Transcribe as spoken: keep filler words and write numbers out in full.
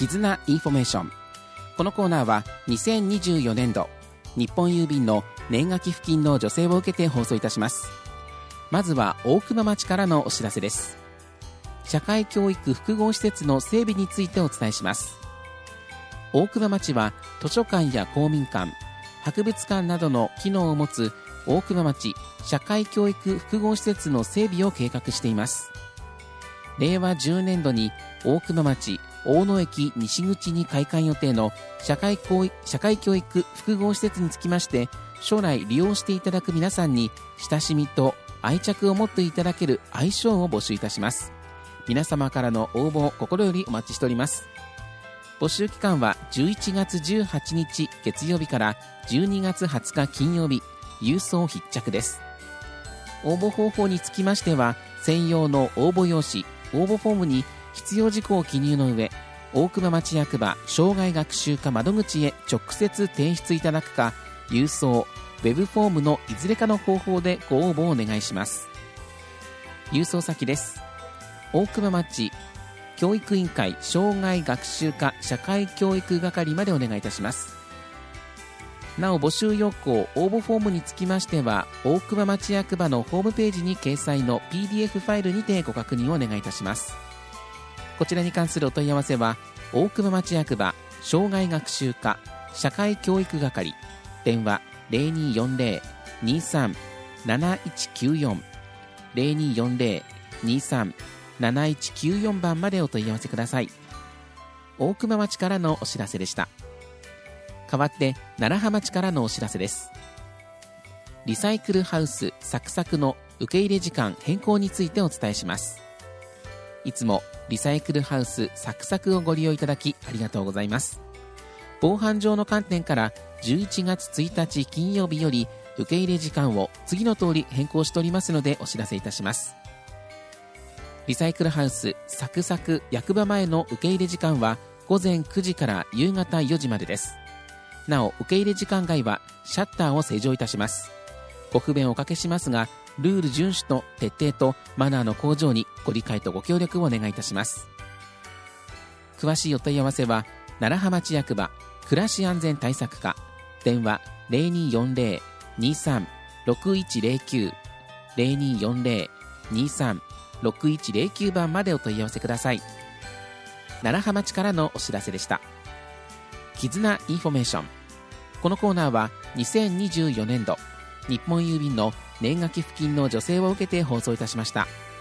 絆インフォメーション。このコーナーはにせんにじゅうよねんど日本郵便の年賀寄付金の助成を受けて放送いたします。まずは大熊町からのお知らせです。社会教育複合施設の整備についてお伝えします。大熊町は図書館や公民館、博物館などの機能を持つ大熊町社会教育複合施設の整備を計画しています。れいわじゅうねんどに大熊町大野駅西口に開館予定の社会教育、社会教育複合施設につきまして、将来利用していただく皆さんに親しみと愛着を持っていただける愛称を募集いたします。皆様からの応募を心よりお待ちしております。募集期間はじゅういちがつじゅうはちにち月曜日からじゅうにがつはつか金曜日、郵送必着です。応募方法につきましては、専用の応募用紙、応募フォームに必要事項を記入の上、大熊町役場障害学習課窓口へ直接提出いただくか、郵送、ウェブフォームのいずれかの方法でご応募をお願いします。郵送先です。大熊町教育委員会障害学習課社会教育係までお願いいたします。なお、募集要項応募フォームにつきましては、大熊町役場のホームページに掲載の ピーディーエフ ファイルにてご確認をお願いいたします。こちらに関するお問い合わせは、大熊町役場障害学習課社会教育係、電話 ゼロにーよんゼロ にーさん なないちきゅうよん ゼロにーよんゼロ にーさん なないちきゅうよん 番までお問い合わせください。大熊町からのお知らせでした。代わって楢葉町からのお知らせです。リサイクルハウスサクサクの受け入れ時間変更についてお伝えします。いつもリサイクルハウスサクサクをご利用いただきありがとうございます。防犯上の観点からじゅういちがつついたち金曜日より受け入れ時間を次の通り変更しておりますのでお知らせいたします。リサイクルハウスサクサク役場前の受け入れ時間はごぜんくじから夕方よじまでです。なお、受け入れ時間外はシャッターを施錠いたします。ご不便をおかけしますが、ルール遵守と徹底とマナーの向上にご理解とご協力をお願いいたします。詳しいお問い合わせは楢葉町役場暮らし安全対策課、電話 ゼロにーよんゼロ にーさん ろくいちゼロきゅう ゼロにーよんゼロ にーさん ろくいちゼロきゅう 番までお問い合わせください。楢葉町からのお知らせでした。絆インフォメーション。このコーナーはにせんにじゅうよねんど日本郵便の年賀寄付金の助成を受けて放送いたしました。